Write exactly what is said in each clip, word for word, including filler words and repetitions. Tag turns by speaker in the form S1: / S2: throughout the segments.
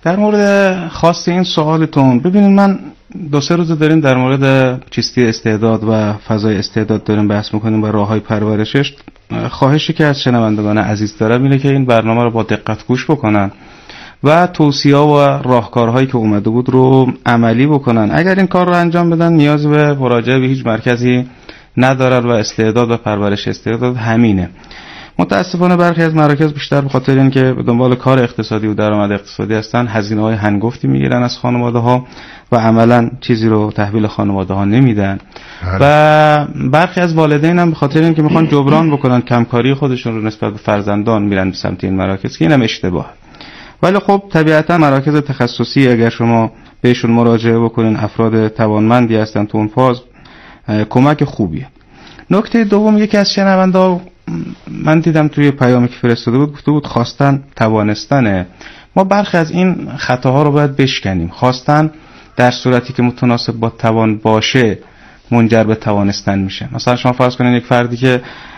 S1: در مورد خاص این سوالتون، ببینید من دو سه روز داریم در مورد چیستی استعداد و فضای استعداد داریم بحث میکنیم و راههای پرورشش. خواهشی که از شنوندگان عزیز دارم اینه که این برنامه رو با دقت گوش بکنن و توصیه و راهکارهایی که اومده بود رو عملی بکنن. اگر این کار رو انجام بدن نیاز به مراجعه به هیچ مرکزی ندارن و استعداد و پرورش استعداد همینه. متاسفانه برخی از مراکز بیشتر به خاطر اینکه به دنبال کار اقتصادی و درآمد اقتصادی هستن هزینه‌های هنگفتی میگیرن از خانواده‌ها و عملاً چیزی رو تحویل خانواده‌ها نمیدن. و برخی از والدین هم به خاطر اینکه میخوان جبران بکنن کمکاری خودشون رو نسبت به فرزندان میرن به سمت این مراکز که اینم اشتباه. ولی خب طبیعتاً مراکز تخصصی اگر شما بهشون مراجعه بکنین افراد توانمندی هستن تو اون فاز کمک خوبیه. نکته دوم، یکی از شنوندا من دیدم توی پیامی که فرستاده بود گفته بود خواستن توانستنه. ما برخی از این خطاها رو باید بشکنیم. خواستن در صورتی که متناسب با توان باشه منجر به توانستن میشه. مثلا شما فرض کنین یک فردی که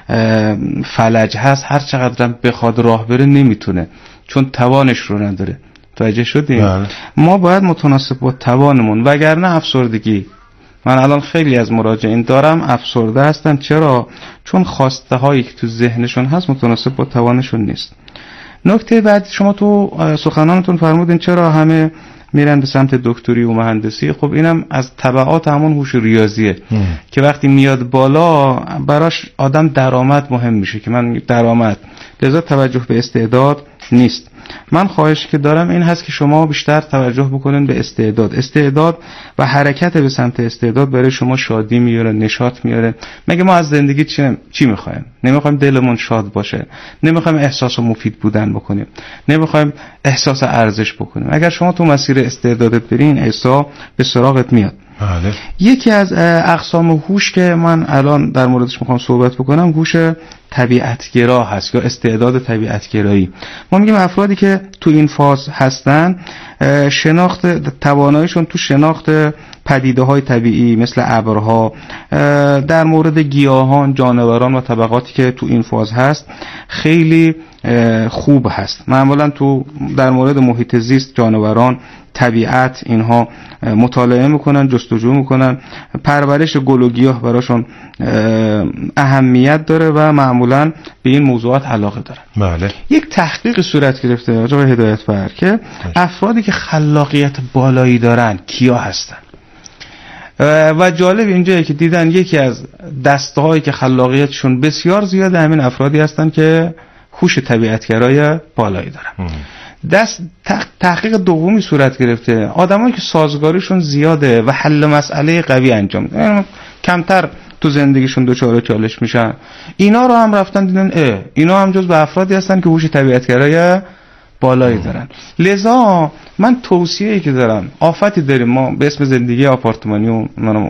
S1: فلج هست هر چقدر بخواد راه بره نمیتونه چون توانش رو نداره. توجه شدیم؟ ما باید متناسب با توانمون، وگرنه افسردگی. من الان خیلی از مراجعین دارم افسرده هستن. چرا؟ چون خواسته هایی که تو ذهنشون هست متناسب با توانشون نیست. نکته بعد، شما تو سخنانتون فرمودین چرا همه میرن به سمت دکتری و مهندسی. خب اینم از تبعات همون هوش ریاضیه ام. که وقتی میاد بالا براش آدم درآمد مهم میشه که من درآمد، لذا توجه به استعداد نیست. من خواهش که دارم این هست که شما بیشتر توجه بکنین به استعداد. استعداد و حرکت به سمت استعداد برای شما شادی میاره، نشاط میاره. مگه ما از زندگی چی چی میخوایم؟ نمیخوایم دلمون شاد باشه، نمیخوایم احساس مفید بودن بکنیم، نمیخوایم احساس ارزش بکنیم. اگر شما تو مسیر استعدادت برین احساس به سراغت میاد.
S2: بله.
S1: یکی از اقسام هوش که من الان در موردش میخوام صحبت بکنم هوش طبیعتگرا هست یا استعداد طبیعتگرایی. ما میگیم افرادی که تو این فاز هستن شناخت تواناییشون تو شناخت پدیده‌های طبیعی مثل ابرها، در مورد گیاهان، جانوران و طبقاتی که تو این فاز هست خیلی خوب هست. معمولا تو در مورد محیط زیست، جانوران، طبیعت اینها مطالعه میکنن، جستجو میکنن. پرورش گل و گیاه براشون اهمیت داره و معمولا به این موضوعات علاقه دارن.
S2: بله.
S1: یک تحقیق صورت گرفته آقای هدایتفر که افرادی که خلاقیت بالایی دارن کیا هستن و جالب اینجایه که دیدن یکی از دسته‌هایی که خلاقیتشون بسیار زیاده همین افرادی هستن که هوش طبیعتگرای بالایی دارن. دست تحقیق دومی صورت گرفته آدمایی که سازگاریشون زیاده و حل مسئله قوی انجام میدن، کمتر تو زندگیشون دوچار چالش میشن، اینا رو هم رفتن دیدن اه اینا هم جز به افرادی هستن که هوش طبیعتگرای بالایی دارن. لذا من توصیه‌ای که دارم، آفتی داریم ما به اسم زندگی آپارتمانی و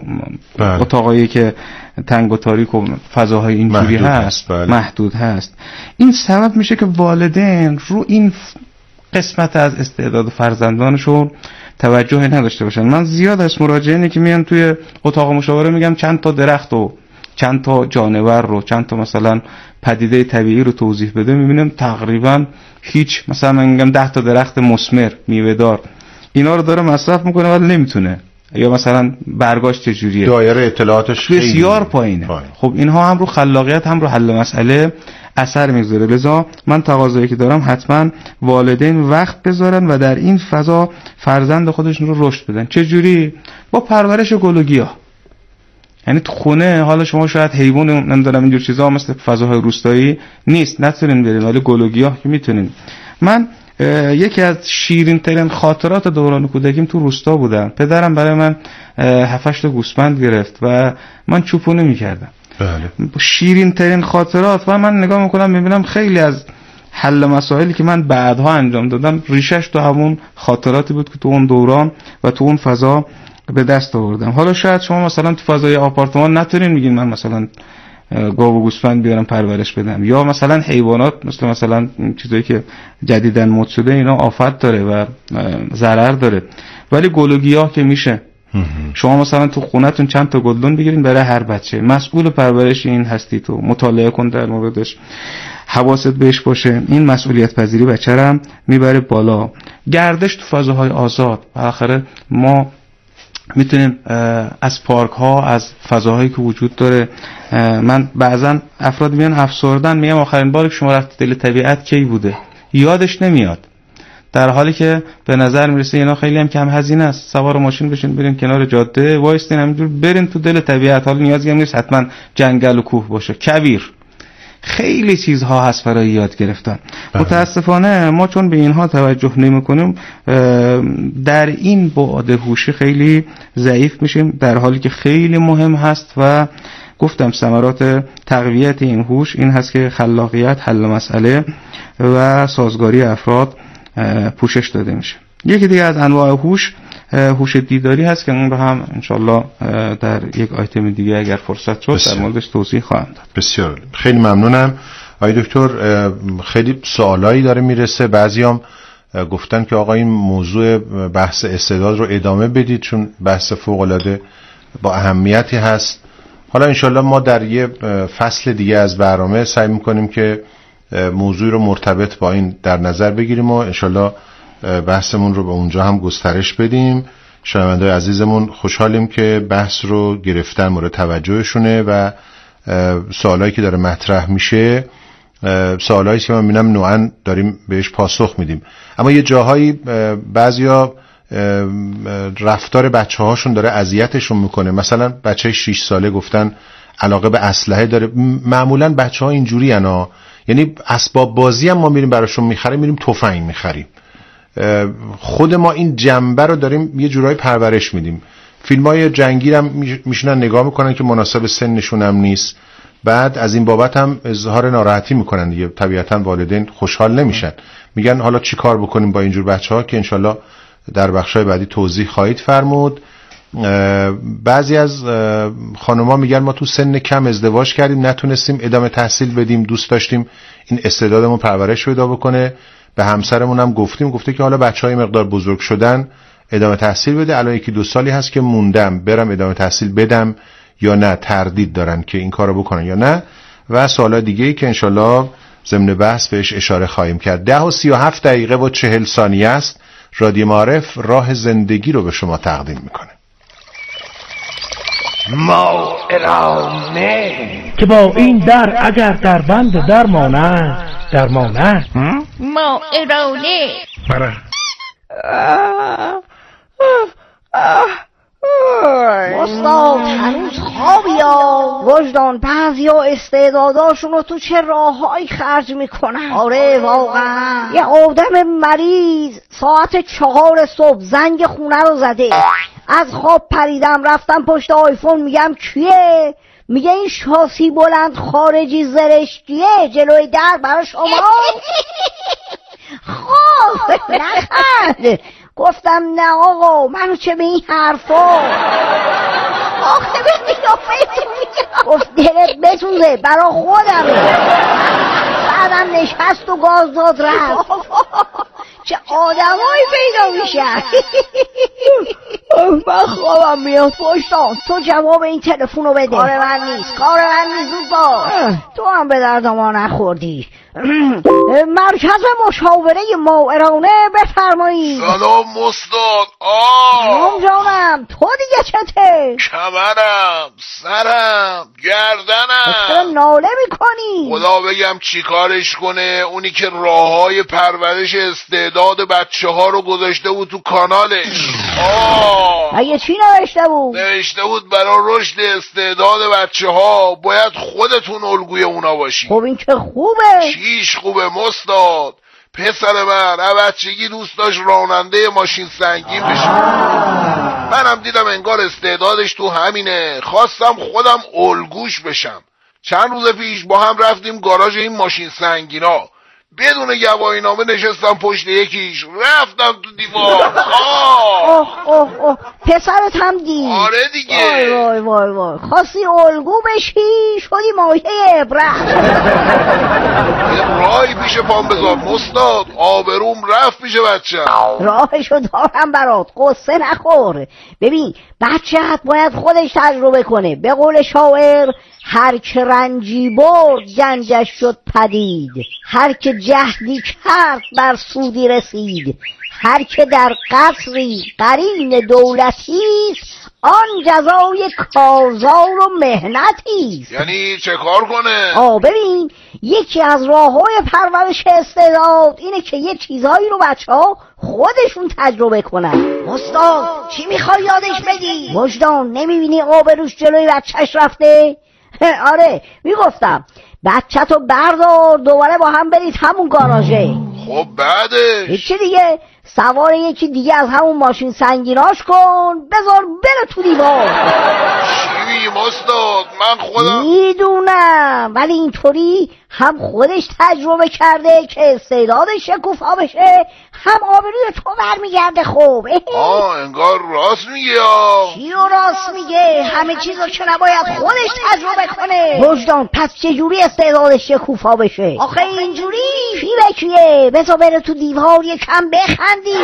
S1: اتاقایی که تنگ و تاریک و فضاهای اینجوری هست،
S2: بله.
S1: محدود هست. این سبب میشه که والدین رو این قسمت از استعداد فرزندانشون توجه نداشته باشن. من زیاد از مراجعینی که میان توی اتاق مشاوره میگم چند تا درخت و چند تا جانور رو، چند تا مثلا پدیده طبیعی رو توضیح بده، میبینم تقریبا هیچ. مثلا من میگم ده تا درخت مثمر میوه دار اینا رو داره مصرف میکنه ولی نمیتونه، یا مثلا برگاش چجوریه،
S2: دایره اطلاعاتش
S1: بسیار پایینه. پایین. خب اینها هم رو خلاقیت هم رو حل مسئله اثر میذاره. لذا من تقاضایی که دارم حتما والدین وقت بذارن و در این فضا فرزند خودشون رو رشد بدن. چجوری؟ با پرورش گل و گیاه. یعنی تو خونه حالا شما شاید حیوان نمیدونم اینجور چیزا مثل فضاهای روستایی نیست نتونین برین، ولی گل و گیاه که میتونین. من یکی از شیرین ترین خاطرات دوران کودکیم تو روستا بودم. پدرم برای من هفت هشت تا گوسفند گرفت و من چوپونه میکردم.
S2: بله.
S1: شیرین ترین خاطرات. و من نگاه میکنم میبینم خیلی از حل مسائلی که من بعدها انجام دادم ریشش تو همون خاطراتی بود که تو اون دوران و تو اون فضا به دست آوردم. حالا شاید شما مثلا تو فضای آپارتمان نتونین میگین من مثلا گاو و گوسفند بیارم پرورش بدم، یا مثلا حیوانات مثل مثلا چیزایی که جدیدن مد شده اینا آفت داره و ضرر داره، ولی گل و گیاه که میشه. شما مثلا تو خونه‌تون چند تا گلدون بگیرین برای هر بچه، مسئول پرورش این هستی، تو مطالعه کن در موردش. حواست بهش باشه، این مسئولیت پذیری بچه رو هم میبره بالا. گردش تو فضاهای آزاد، بالاخره ما میتونیم از پارک ها، از فضاهایی که وجود داره، من بعضا افراد میان افسردن، میگم آخرین باری که شما رفتی دل طبیعت کی بوده؟ یادش نمیاد، در حالی که به نظر میرسه اینا خیلی هم کم هزینه است. سوار ماشین بشین برین کنار جاده وایستین همینجور برین تو دل طبیعت، حالا نیازی هم نیست حتما جنگل و کوه باشه، کویر خیلی چیزها هست برای یاد گرفتن. متاسفانه ما چون به اینها توجه نمی‌کنیم در این بعد هوشی خیلی ضعیف میشیم، در حالی که خیلی مهم هست و گفتم ثمرات تقویت این هوش این هست که خلاقیت، حل مسئله و سازگاری افراد پوشش داده میشه. یکی دیگه از انواع هوش هوش دیداری هست که اون رو هم انشالله در یک آیتم دیگه اگر فرصت شد در موردش توضیح خواهم داد.
S2: بسیار خیلی ممنونم آقای دکتر. خیلی سوالایی داره میرسه، بعضیام گفتن که آقا این موضوع بحث استعداد رو ادامه بدید چون بحث فوق العاده با اهمیتی هست. حالا انشالله ما در یه فصل دیگه از برنامه سعی میکنیم که موضوع رو مرتبط با این در نظر بگیریم و انشالله بحثمون رو به اونجا هم گسترش بدیم. شنونده‌های عزیزمون خوشحالیم که بحث رو گرفتن، مورد توجهشونه و سوالایی که داره مطرح میشه سوالایی که من میبینم نوعاً داریم بهش پاسخ میدیم، اما یه جاهایی بعضیا رفتار بچه هاشون داره اذیتشون میکنه. مثلا بچه شش ساله گفتن علاقه به اسلحه داره. معمولاً بچه ها اینجوری انا، یعنی اسباب بازی هم ما میریم براشون میخریم، میریم تفنگ میخریم. خود ما این جنبه رو داریم یه جورایی پرورش میدیم. فیلمای جنگی هم میشنن نگاه میکنن که مناسب سنشون هم نیست، بعد از این بابت هم اظهار ناراحتی میکنن دیگه. طبیعتا والدین خوشحال نمیشن، میگن حالا چی کار بکنیم با اینجور بچه ها که انشالله در بخشای بعدی توضیح خواهید فرمود. بعضی از خانوما میگن ما تو سن کم ازدواج کردیم، نتونستیم ادامه تحصیل بدیم، دوست داشتیم این استعدادمون پرورش پیدا بکنه. به همسرمون هم گفتیم، گفته که حالا بچهای مقدار بزرگ شدن ادامه تحصیل بده. الان یکی دو سالی هست که موندم برم ادامه تحصیل بدم یا نه، تردید دارن که این کارو بکنن یا نه. و سوالات دیگه ای که انشالله ضمن بحث بهش اشاره خواهیم کرد. ده و سی و هفت دقیقه و چهل ثانیه است. رادیو معارف راه زندگی رو به شما تقدیم میکنه.
S3: موعظه که با این در اگر در بند درمانه درمانه
S4: موعظه
S3: برای
S5: استاد هنوز خوابی ها وجدان بعضی ها استعداداشون رو تو چه راههایی خرج میکنن. آره واقعا یه آدم مریض ساعت چهار صبح زنگ خونه رو زده، از خواب پریدم رفتم پشت آیفون میگم کیه؟ میگه این شاسی بلند خارجی زرشکیه جلوی در برای شما. خب نخند. گفتم نه آقا منو چه به این حرفا. آخه به قیافه گفت دلت بسوزه برا خودمه. بعدم نشست و گاز داد رفت. چه آدمایی پیدا میشن. من خوابم میاد پشتان، تو جواب این تلفن رو بده. کار من نیست، کار من نیست. زود باش، تو هم به درد ما نخوردی. مرکز مشاوره ماورانه بفرمایید.
S6: سلام استاد. آه
S5: سلام جانم، تو دیگه چته؟
S6: کمرم، سرم، گردنم.
S5: چرا ناله میکنی؟
S6: خدا بگم چی کارش کنه اونی که راههای پرورش استعداد بچه ها رو گذاشته بود تو کانالش. آه
S5: اگه چی نوشته بود؟
S6: نوشته بود برای رشد استعداد بچه ها باید خودتون الگوی اونا باشی.
S5: خب این که خوبه.
S6: چیش خوبه مستاد؟ پسر من بچگی دوست داشت راننده ماشین سنگین بشه. منم دیدم انگار استعدادش تو همینه، خواستم خودم الگوش بشم. چند روز پیش با هم رفتیم گاراژ این ماشین سنگینا، بدون گواهی نامه نشستم پشت یکیش، رفتم تو دیوار. آه
S5: اوه اوه اوه پسرت هم دید.
S6: آره دیگه.
S5: وای وای وای وای خواستی الگو بشی شدی مایه عبرت.
S6: یه راهی پیش پام بذار مستاد، آبروم رفت پیش بچه.
S5: راهشو دارم برات، قصه نخور. ببین بچه‌ت باید خودش تجربه کنه. به قول شاعر هر که رنجی برد گنجش شد پدید، هر که جهدی کرد بر سودی رسید، هر که در قصری قرین دولتیست آن جزای کارزار و مهنتیست.
S6: یعنی چه کار کنه؟
S5: آه ببین، یکی از راه‌های پرورش استعداد اینه که یه چیزایی رو بچه‌ها خودشون تجربه کنن. استاد چی میخوای یادش بدی؟ وجدان نمیبینی آبروش جلوی بچهش رفته؟ آره میگفتم بچه تو بردار دوباره با هم برید همون گاراژه.
S6: خب بعدش؟
S5: هیچی دیگه، سوار یکی دیگه از همون ماشین سنگیناش کن بذار بره تو دیوار.
S6: چی میگی استاد؟ من خودم
S5: میدونم، ولی اینطوری هم خودش تجربه کرده که استعدادش شکوفا بشه، هم آبروی تو برمیگرده. خوب
S6: آه انگار راست میگه. یا
S5: چی رو راست میگه؟ همه چیزو که نباید خودش تجربه کنه. وجدان پس چجوری استعدادش شکوفا بشه؟ آخه اینجوری فی بکیه، بذار بره تو دیوار یکم بخندی.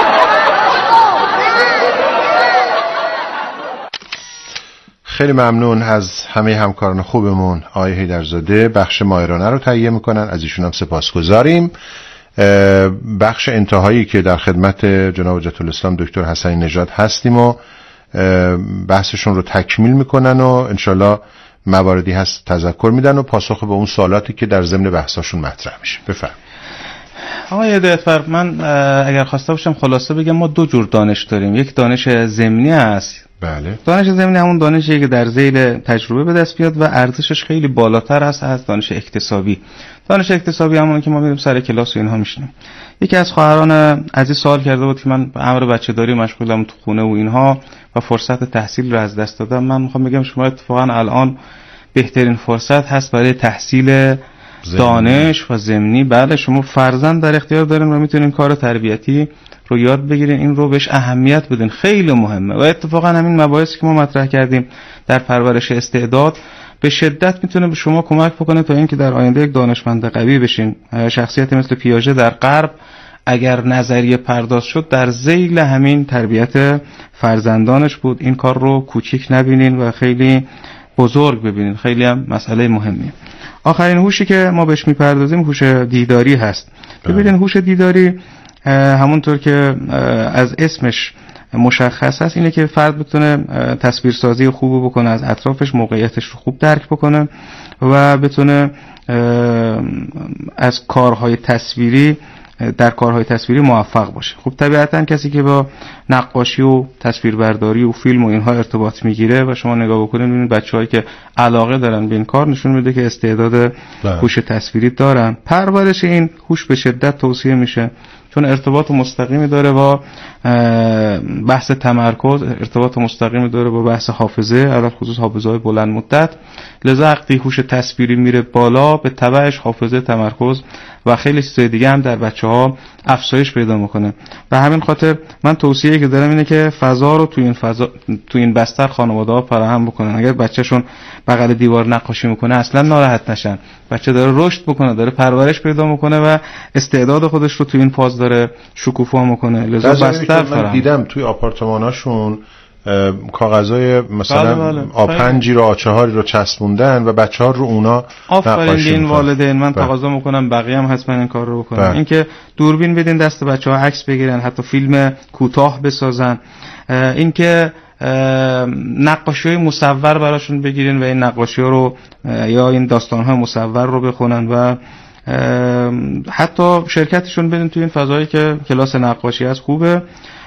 S2: خیلی ممنون از همه همکاران خوبمون. آقای حیدرزاده بخش ماهرانه رو تهیه میکنن، از ایشون هم سپاسگزاریم. بخش انتهایی که در خدمت جناب حجت الاسلام دکتر حسنی نژاد هستیم و بحثشون رو تکمیل میکنن و انشالله مواردی هست تذکر میدن و پاسخ به اون سوالاتی که در ضمن بحثاشون مطرح میشه. بفرمایید.
S1: آقای هدایتفر، من اگر خواسته باشم خلاصه بگم ما دو جور دانش داریم. یک دانش ضمنی است.
S2: بله.
S1: دانش ضمنی همون دانشیه که در ذیل تجربه به دست بیاد و ارزشش خیلی بالاتر است از دانش اکتسابی. دانش اکتسابی همونه که ما میریم سر کلاس و اینها میشنیم. یکی از خواهران عزیز سوال کرده بود که من به امر بچه‌داری مشغولم تو خونه و اینها و فرصت تحصیل رو از دست دادم. من میخوام بگم شما اتفاقا الان بهترین فرصت هست برای تحصیل دانش و ضمنی. بله، شما فرزند در اختیار دارین و میتونین کار تربیتی رو یاد بگیرین، این رو بهش اهمیت بدین، خیلی مهمه. و اتفاقا همین مباحثی که ما مطرح کردیم در پرورش استعداد به شدت میتونه به شما کمک بکنه تا اینکه در آینده یک دانشمند قوی بشین. شخصیت مثل پیاژه در غرب اگر نظریه پرداز شد در ذیل همین تربیت فرزندانش بود. این کار رو کوچیک نبینین و خیلی بزرگ ببینین، خیلی هم مسئله مهمیه. آخرین هوشی که ما بهش میپردازیم هوش دیداری هست. ببینین هوش دیداری همونطور که از اسمش مشخص است اینه که فرد بتونه تصویرسازی خوب بکنه از اطرافش، موقعیتش رو خوب درک بکنه و بتونه از کارهای تصویری در کارهای تصویری موفق باشه. خب طبیعتاً کسی که با نقاشی و تصویربرداری و فیلم و اینها ارتباط میگیره و شما نگاه بکنید ببینید بچه‌هایی که علاقه دارن به این کار نشون میده که استعداد هوش تصویری دارن. پرورش این هوش به شدت توصیه میشه چون ارتباط مستقیمی داره با بحث تمرکز، ارتباط مستقیمی داره با بحث حافظه، علل خصوص حافظه‌های بلند مدت. لذا وقتی هوش تصویری میره بالا به تبعش حافظه، تمرکز و خیلی چیزای دیگه هم در بچه‌ها افزایش پیدا میکنه. و همین خاطر من توصیه‌ای که دارم اینه که فضا رو تو این فضا تو این بستر خانواده‌ها فراهم بکنن. اگر بچه‌شون بغل دیوار نقاشی میکنه اصلا ناراحت نشن. بچه داره رشد بکنه، داره پرورش پیدا میکنه و استعداد خودش رو تو این فاز داره شکوفا میکنه. لذا بستر فراهم.
S2: من دیدم توی آپارتماناشون کاغذای مثلا بله بله. آپنجی رو آچهاری رو چسبوندن و بچه‌ها رو اونا
S1: نقاشی این والدین من تقاضا میکنم بقیه هم حتما این کار رو بکنن. اینکه دوربین بدین دست بچه‌ها عکس بگیرن، حتی فیلم کوتاه بسازن. اینکه نقاشی‌های مصور براشون بگیرین و این نقاشی‌ها رو یا این داستان‌های مصور رو بخونن و حتی شرکتشون بدین تو این فضایی که کلاس نقاشی هست. خوبه.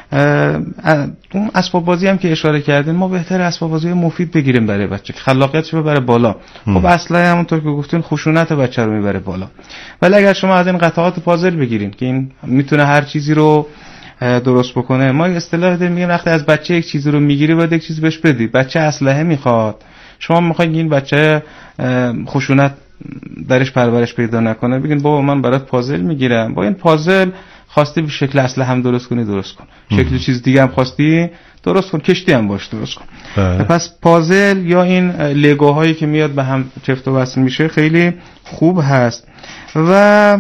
S1: اون اسباب بازی هم که اشاره کردین ما بهتر اسباب بازی مفید بگیریم برای بچه که خلاقیتش ببره بالا. خب اصلا همونطور که گفتین خشونت بچه رو میبره بالا. ولی اگر شما از این قطعات پازل بگیرین که این میتونه هر چیزی رو درست بکنه. ما اصطلاح داریم میگیم وقتی از بچه یک چیزی رو میگیری باید یک چیز بهش بدی. بچه اسلحه میخواد، شما میخواین این بچه خشونت درش پرورش پیدا نکنه، بگین بابا من برات پازل میگیرم، با این پازل خواستی به شکل اسلحه هم درست کنی درست کن، شکل چیز دیگه هم خواستی درست کن، کشتی هم باش درست کن. پس پازل یا این لگوهایی که میاد به هم چفت و وصل میشه خیلی خوب هست. و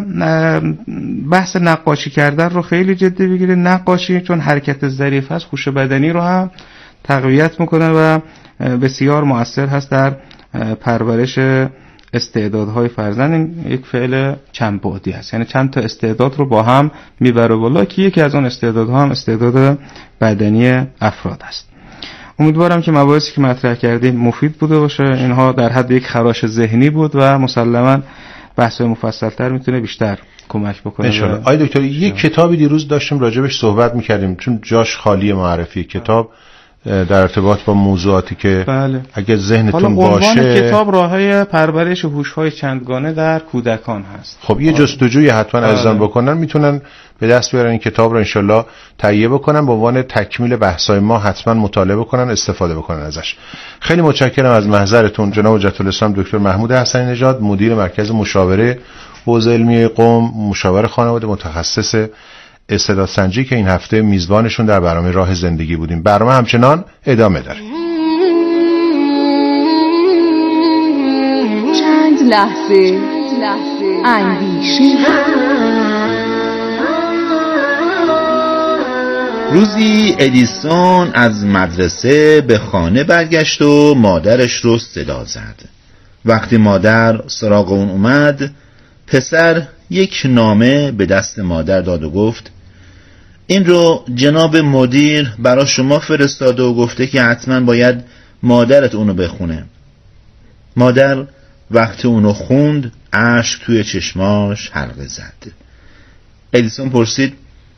S1: بحث نقاشی کردن رو خیلی جدی بگیره. نقاشی چون حرکت ظریف هست هوش بدنی رو هم تقویت میکنه و بسیار مؤثر هست در پرورش استعدادهای فرزند این یک فعل چند بعدی است، یعنی چند تا استعداد رو با هم میبره بالا که یکی از اون استعدادها هم استعداد بدنی افراد است. امیدوارم که مباحثی که مطرح کردیم مفید بوده باشه. اینها در حد یک خراش ذهنی بود و مسلماً بحث‌های مفصل‌تر میتونه بیشتر کمک بکنه.
S2: انشالله. آقای دکتر یک کتابی دیروز داشتیم راجبش صحبت میکردیم چون جاش خالی معرفی کتاب در ارتباط با موضوعاتی که
S1: بله.
S2: اگه ذهنتون
S1: باشه.
S2: باشه
S1: کتاب راههای پرورش هوش‌های چندگانه در کودکان هست.
S2: خب یه جستجوی حتما عزیزان بکنن، میتونن به دست بیارن این کتاب رو انشالله تهیه بکنن، به عنوان تکمیل بحث‌های ما حتما مطالعه بکنن، استفاده بکنن ازش. خیلی متشکرم از محضرتون جناب حجت الاسلام دکتر محمود حسنی نژاد، مدیر مرکز مشاوره حوزه علمی قم، مشاور خانواده، متخصص استعدادسنجی که این هفته میزبانشون در برنامه راه زندگی بودیم. برنامه همچنان ادامه داره.
S7: چند لحظه لحظه اندیشه.
S8: روزی ادیسون از مدرسه به خانه برگشت و مادرش رو صدا زد. وقتی مادر سراغ اون اومد، پسر یک نامه به دست مادر داد و گفت این رو جناب مدیر برای شما فرستاده و گفته که حتما باید مادرت اونو بخونه. مادر وقتی اونو خوند اشک توی چشماش حلقه زد. ادیسون پرسید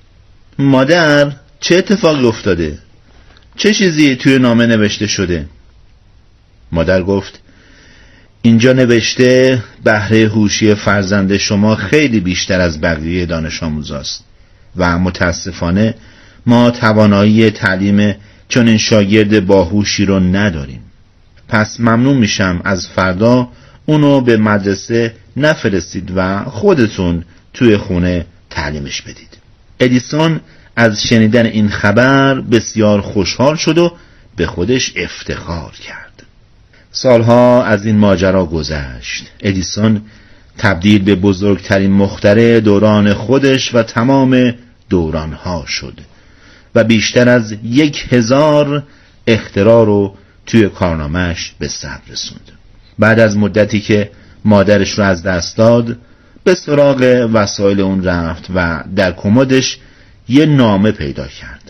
S8: مادر چه اتفاقی افتاده؟ چه چیزی توی نامه نوشته شده؟ مادر گفت اینجا نوشته بهره هوشی فرزند شما خیلی بیشتر از بقیه دانش آموزاست و متاسفانه ما توانایی تعلیم چون این شاگرد باهوشی رو نداریم. پس ممنون میشم از فردا اونو به مدرسه نفرستید و خودتون توی خونه تعلیمش بدید. ادیسون از شنیدن این خبر بسیار خوشحال شد و به خودش افتخار کرد. سالها از این ماجرا گذشت. ادیسون تبدیل به بزرگترین مخترع دوران خودش و تمام دورانها شد و بیشتر از یک هزار اختراع رو توی کارنامه‌اش به سر رسوند. بعد از مدتی که مادرش رو از دست داد، به سراغ وسایل اون رفت و در کمدش یه نامه پیدا کرد.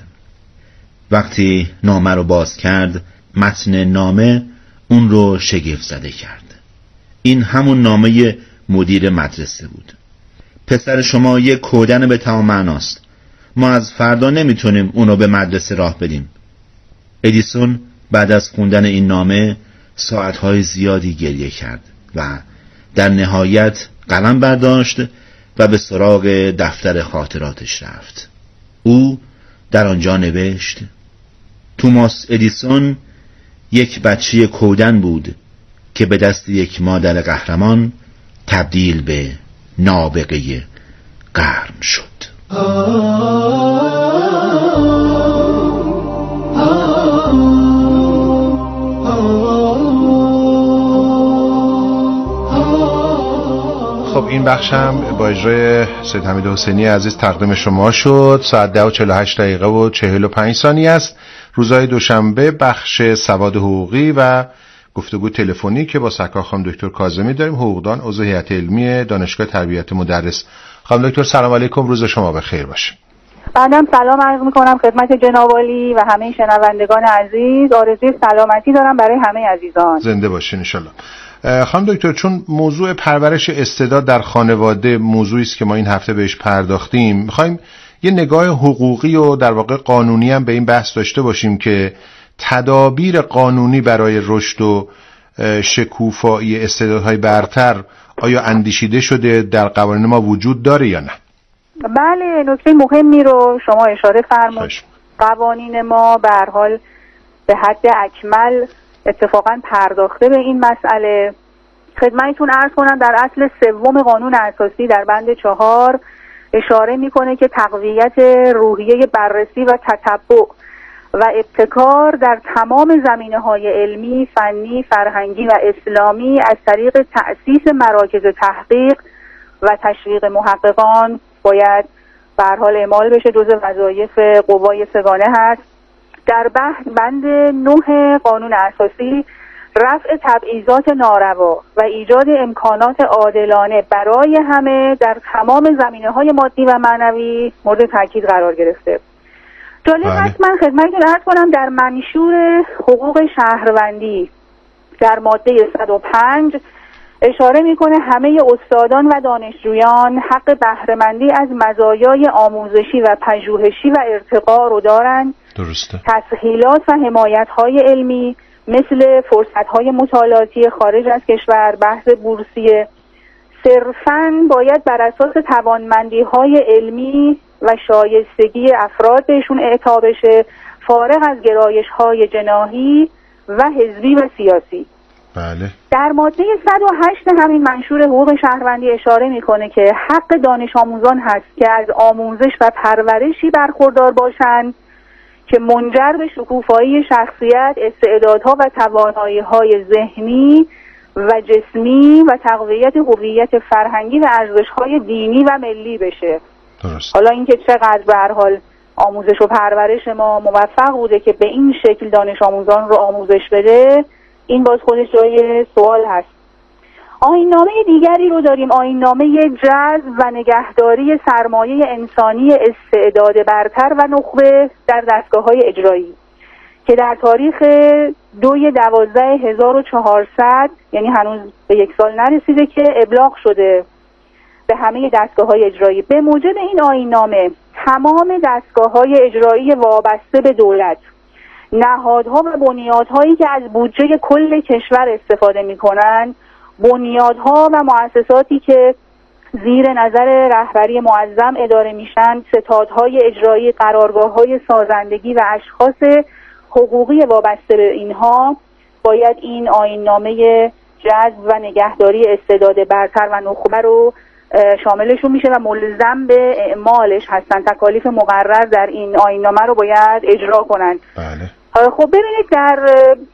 S8: وقتی نامه رو باز کرد، متن نامه اون رو شگفت زده کرد. این همون نامه مدیر مدرسه بود. پسر شما یک کودن به تمام معناست. ما از فردا نمیتونیم اونو به مدرسه راه بدیم. ادیسون بعد از خوندن این نامه ساعتهای زیادی گریه کرد و در نهایت قلم برداشت و به سراغ دفتر خاطراتش رفت. او در آنجا نوشت توماس ادیسون یک بچه کودن بود که به دست یک مادر قهرمان تبدیل به نابغه قرن شد.
S2: خب این بخش هم با اجرای سید حمید حسینی عزیز تقدیم شما شد. ساعت ده و چهل و هشت دقیقه و چهل و پنج ثانیه است. روزهای دوشنبه بخش سواد حقوقی و گفتگو تلفنی که با سرکار خانم دکتر کاظمی داریم، حقوقدان عضو هیئت علمی دانشگاه تربیت مدرس. خانم دکتر سلام علیکم، روز شما بخیر باشه.
S9: بنده سلام عرض میکنم خدمت جناب عالی و همه شنوندگان عزیز. آرزوی سلامتی دارم برای همه عزیزان.
S2: زنده باشین ان شاءالله. خانم دکتر، چون موضوع پرورش استعداد در خانواده موضوعی است که ما این هفته بهش پرداختیم، می‌خوایم یه نگاه حقوقی و در واقع قانونی هم به این بحث داشته باشیم که تدابیر قانونی برای رشد و شکوفایی استعدادهای برتر آیا اندیشیده شده، در قوانین ما وجود داره یا نه؟
S9: بله، نکته مهمی رو شما اشاره فرمودید. قوانین ما به هر حال به حد اکمل اتفاقا پرداخته به این مسئله. خدمتتون عرض کنم در اصل سوم قانون اساسی در بند چهار اشاره میکنه که تقویت روحیه بررسی و تتبع و ابتکار در تمام زمینه‌های علمی، فنی، فرهنگی و اسلامی از طریق تأسیس مراکز تحقیق و تشویق محققان باید به هر حال اعمال بشه، جزء وظایف قوای سگانه هست. در بند نه قانون اساسی رفع تبعیضات ناروا و ایجاد امکانات عادلانه برای همه در تمام زمینه‌های مادی و معنوی مورد تاکید قرار گرفته. جالب هست من خدمتتون عرض کنم در منشور حقوق شهروندی در ماده صد و پنج اشاره میکنه همه استادان و دانشجویان حق بهره‌مندی از مزایای آموزشی و پژوهشی و ارتقا رو دارند.
S2: درسته.
S9: تسهیلات و حمایت‌های علمی مثل فرصت‌های مطالعاتی خارج از کشور، بحث بورسیه، صرفاً باید بر اساس توانمندی‌های علمی و شایستگی افراد بهشون اعطا بشه، فارغ از گرایش‌های جناحی و حزبی و سیاسی.
S2: بله.
S9: در ماده صد و هشت همین منشور حقوق شهروندی اشاره میکنه که حق دانش آموزان هست که از آموزش و پرورشی برخوردار باشند که منجر به شکوفایی شخصیت، استعدادها و توانایی‌های ذهنی و جسمی و تقویت هویت فرهنگی و ارزش‌های دینی و ملی بشه.
S2: درست.
S9: حالا اینکه چقدر به هر حال آموزش و پرورش ما موفق بوده که به این شکل دانش آموزان رو آموزش بده، این باز خودش جای سوال هست. آیین‌نامه دیگری رو داریم، آیین‌نامه جذب و نگهداری سرمایه انسانی استعداد برتر و نخبه در دستگاه‌های اجرایی که در تاریخ دوی دوازده هزار و چهارصد، یعنی هنوز به یک سال نرسیده که ابلاغ شده به همه دستگاه‌های اجرایی. به موجب این آیین‌نامه تمام دستگاه‌های اجرایی وابسته به دولت، نهادها و بنیادهایی که از بودجه کل کشور استفاده می‌کنند، بنیادها و مؤسساتی که زیر نظر رهبری معظم اداره میشن، ستادهای اجرایی، قرارگاه‌های سازندگی و اشخاص حقوقی وابسته به اینها باید این آیین‌نامه جذب و نگهداری استعداد برتر و نخبه رو شاملشون میشه و ملزم به اعمالش هستن. تکالیف مقرر در این آیین‌نامه رو باید اجرا کنن.
S2: بله.
S9: خب ببینید در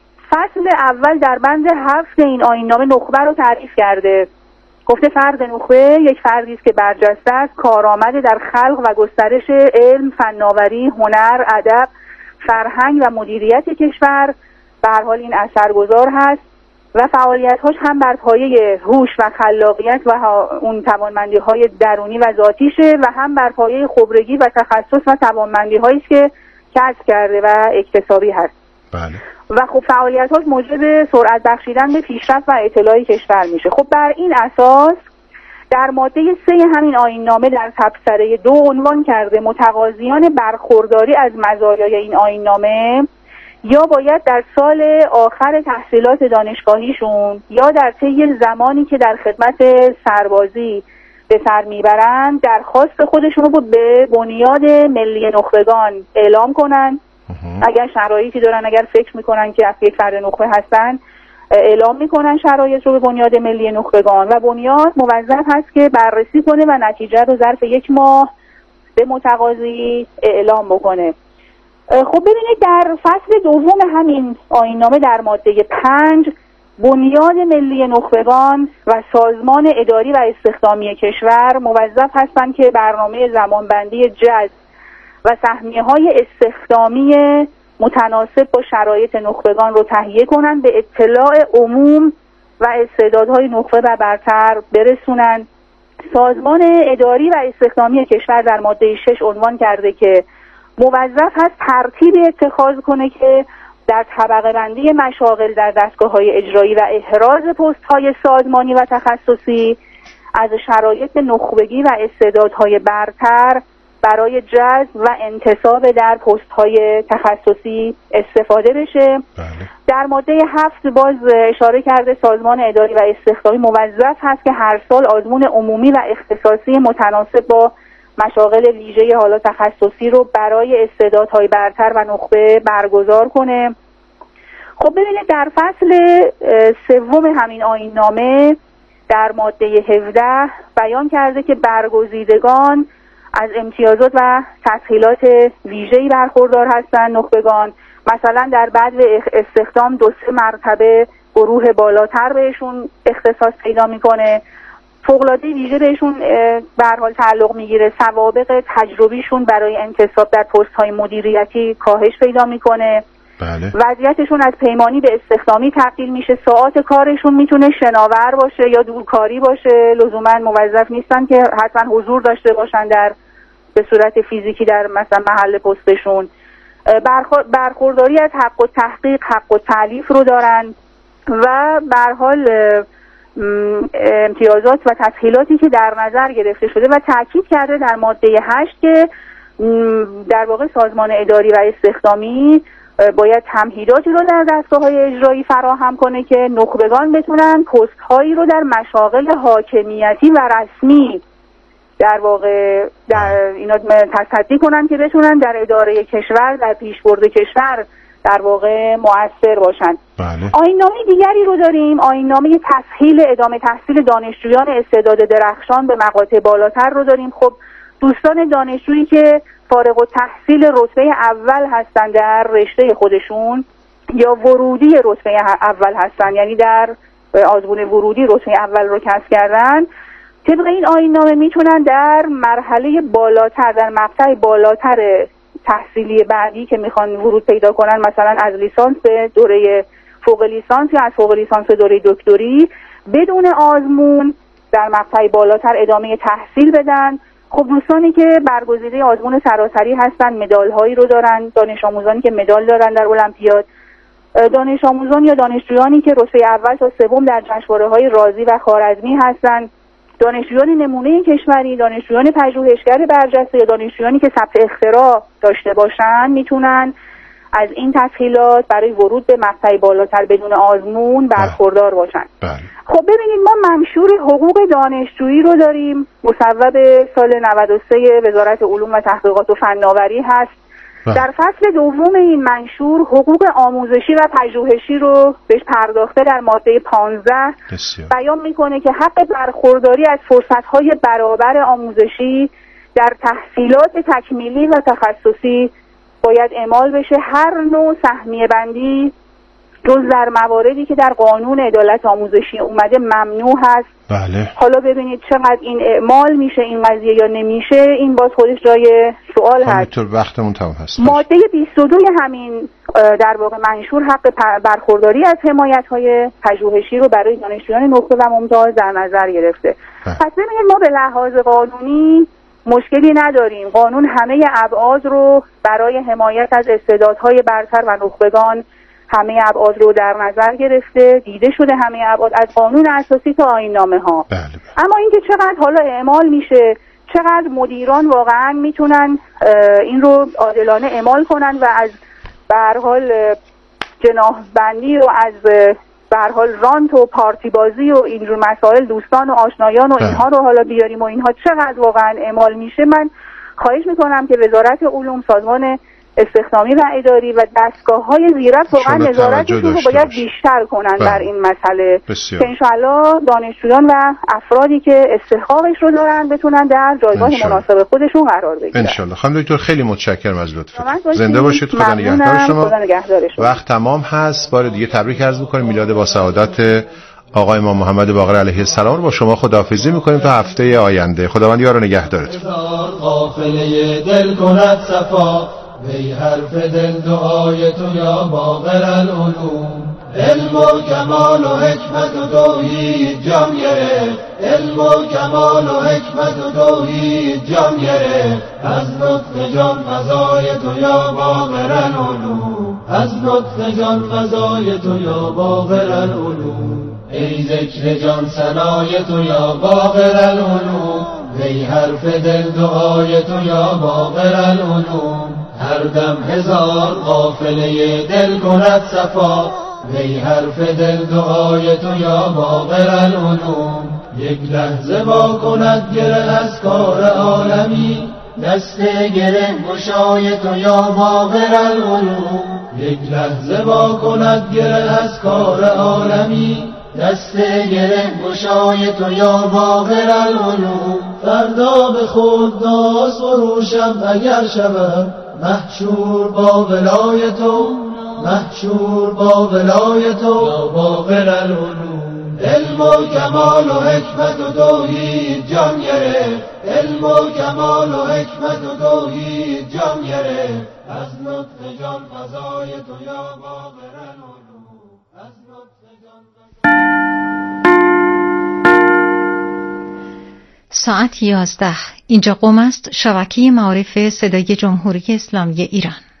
S9: فصل اول در بند هفت این آیین‌نامه نخبه رو تعریف کرده. گفته فرد نخبه یک فردی است که برجسته است، کارآمد در خلق و گسترش علم، فناوری، هنر، ادب، فرهنگ و مدیریت کشور، به هر حال این اثرگذار هست و فعالیت‌هاش هم بر پایه هوش و خلاقیت و اون توانمندی‌های درونی و ذاتیشه و هم بر پایه خبرگی و تخصص و توانمندی‌هایی است که کسب کرده و اکتسابی هست.
S2: بله.
S9: و خب فعالیت‌هاش موجب سرعت بخشیدن به پیشرفت و اطلاع کشور میشه. خب بر این اساس در ماده سه همین آیین‌نامه در تبصره دو عنوان کرده متقاضیان برخورداری از مزایای این آیین‌نامه یا باید در سال آخر تحصیلات دانشگاهیشون یا در طی زمانی که در خدمت سربازی به سر میبرند درخواست خودشون رو به بنیاد ملی نخبگان اعلام کنن. اگر شرایطی دارن، اگر فکر میکنن که یک فرد نخبه هستن، اعلام میکنن شرایط رو به بنیاد ملی نخبگان و بنیاد موظف هست که بررسی کنه و نتیجه رو ظرف یک ماه به متقاضی اعلام بکنه. خب ببینید در فصل دوم همین آیین‌نامه در ماده پنج بنیاد ملی نخبگان و سازمان اداری و استخدامی کشور موظف هستند که برنامه زمانبندی جذب و سهمیه‌های استخدامی متناسب با شرایط نخبگان رو تهیه کنند، به اطلاع عموم و استعدادهای نخبه و برتر برسونند. سازمان اداری و استخدامی کشور در ماده شش عنوان کرده که موظف هست ترتیب اتخاذ کنه که در طبقه بندی مشاغل در دستگاه‌های اجرایی و احراز پست‌های سازمانی و تخصصی از شرایط نخبگی و استعدادهای برتر برای جذب و انتصاب در پست‌های تخصصی استفاده بشه.
S2: بله.
S9: در ماده هفت باز اشاره کرده سازمان اداری و استخدامی موظف هست که هر سال آزمون عمومی و اختصاصی متناسب با مشاغل ویژه حالا تخصصی رو برای استعدادهای برتر و نخبه برگزار کنه. خب ببینید در فصل سوم همین آیین‌نامه در ماده هفده بیان کرده که برگزیدگان از امتیازات و تسهیلات ویژه‌ای برخوردار هستند. نخبگان مثلا در بعد استخدام دو سه مرتبه گروه بالاتر بهشون اختصاص پیدا میکنه، فوق‌العاده ویژه بهشون به هر حال تعلق میگیره، سوابق تجربیشون برای انتصاب در پست‌های مدیریتی کاهش پیدا میکنه.
S2: بله.
S9: وضعیتشون از پیمانی به استخدامی تبدیل میشه، ساعات کارشون میتونه شناور باشه یا دورکاری باشه، لزوما موظف نیستن که حتما حضور داشته باشن در به صورت فیزیکی در مثلا محل پستشون. برخورداری از حق و تحقیق، حق و تألیف رو دارن و به هر حال امتیازات و تسهیلاتی که در نظر گرفته شده و تاکید کرده در ماده هشت که در واقع سازمان اداری و استخدامی باید تمهیداتی رو در دستگاه‌های اجرایی فراهم کنه که نخبگان بتونن پست‌هایی رو در مشاغل حاکمیتی و رسمی در واقع در اینا تصدی کنن که بتونن در اداره کشور، در پیشبرد کشور در واقع مؤثر باشن.
S2: بله.
S9: آیین‌نامه دیگری رو داریم، آیین‌نامه تسهیل ادامه تحصیل دانشجویان استعداد درخشان به مقاطع بالاتر رو داریم. خب دوستان دانشجویی که فارغ التحصیل رتبه اول هستن در رشته خودشون یا ورودی رتبه اول هستن، یعنی در آزمون ورودی رتبه اول رو کسب کردن، طبق این آیین‌نامه میتونن در مرحله بالاتر، در مقطع بالاتر تحصیلی بعدی که میخوان ورود پیدا کنن، مثلا از لیسانس به دوره فوق لیسانس یا از فوق لیسانس به دوره دکتری، بدون آزمون در مقطع بالاتر ادامه تحصیل بدن. خب دوستانی که برگزیده آزمون سراسری هستن مدال هایی رو دارن، دانش آموزانی که مدال دارن در المپیاد، دانش آموزان یا دانشجویانی که رتبه اول تا سوم در جشنواره‌های رازی و خوارزمی هستن، دانشجویان نمونه کشوری، دانشجویان پژوهشگر برجسته یا دانشجویانی که ثبت اختراع داشته باشن میتونن از این تسهیلات برای ورود به مقطع بالاتر بدون آزمون برخوردار باشن.
S2: بله.
S9: خب ببینید ما منشور حقوق دانشجویی رو داریم، مصوب سال نود و سه وزارت علوم و تحقیقات و فناوری هست. بله. در فصل دوم این منشور حقوق آموزشی و پژوهشی رو بهش پرداخته در ماده پانزده بیان میکنه که حق برخورداری از فرصت‌های برابر آموزشی در تحصیلات تکمیلی و تخصصی باید اعمال بشه. هر نوع سهمیه بندی جز در مواردی که در قانون عدالت آموزشی اومده ممنوع هست.
S2: بله.
S9: حالا ببینید چقدر این اعمال میشه این قضیه یا نمیشه، این باز خودش جای سوال هست.
S2: همینطور وقتمون تمام هست.
S9: ماده بیست و دو همین در واقع منشور حق برخورداری از حمایت‌های پژوهشی رو برای دانشجویان نخبه و ممتاز در نظر گرفته. بله. پس ببینید ما به لحاظ قانونی مشکلی نداریم. قانون همه ابعاد رو برای حمایت از استعدادهای برتر و نخبگان همه ابعاد رو در نظر گرفته، دیده شده همه ابعاد از قانون اساسی تا آیین‌نامه ها.
S2: بله.
S9: اما اینکه چقدر حالا اعمال میشه، چقدر مدیران واقعا میتونن این رو عادلانه اعمال کنن و از به هر حال جناح بندی و از به هر حال رانت و پارتی بازی و اینجور مسائل دوستان و آشنایان و اینها رو حالا بیاریم و اینها چقدر واقعا اعمال میشه، من خواهش میکنم که وزارت علوم، سازمان استخدامی و اداری و دستگاه‌های زیررأس واقعا نظارتشون رو باید بیشتر کنن بر این مسئله که انشاءالله دانشجویان و افرادی که استحقاقش رو دارن بتونن در جایگاه مناسب خودشون قرار بگیرن.
S2: انشاءالله. خانم دکتر خیلی متشکرم از لطفتون. زنده باشید. خدا نگهدار شما. وقت تمام هست. بار دیگه تبریک عرض می‌کنیم میلاد با سعادت آقای امام محمد باقر علیه السلام رو با شما خداحافظی می‌کنیم تا هفته آینده. خداوند یار و نگهدارتون.
S10: قافله دل کند صفا وی حرف دل دعای تو یا باقر العلوم، علم و کمال و حکمت و توحید جان گرفت، علم و کمال و حکمت و توحید جان گرفت، از لطف جان فضای تو یا باقر العلوم، از لطف جان فضای تو یا باقر العلوم، ای ذکر جان ثنای تو یا باقر العلوم، ای حرف دل دعای تو یا باقر العلوم، هر دم هزار قافله دل کند صفا وی حرف دل دعای تو یا باقر العلوم، یک لحظه با کند گره از کار عالمی، دست گره گشای تو یا باقر العلوم، یک لحظه با کند گره از کار عالمی، دست گره گشای تو یا باقر العلوم، فردا به خود ناز فروشم اگر شوم محشور با ولای تو، محشور با ولای تو یا باقر العلوم، علم و کمال و حکمت و توحید جان گرفت، علم و کمال و حکمت و توحید جان گرفت، از لطف جان فضای تو یا
S11: ساعت یازده. اینجا قم است، شبکه معارف صدای جمهوری اسلامی ایران.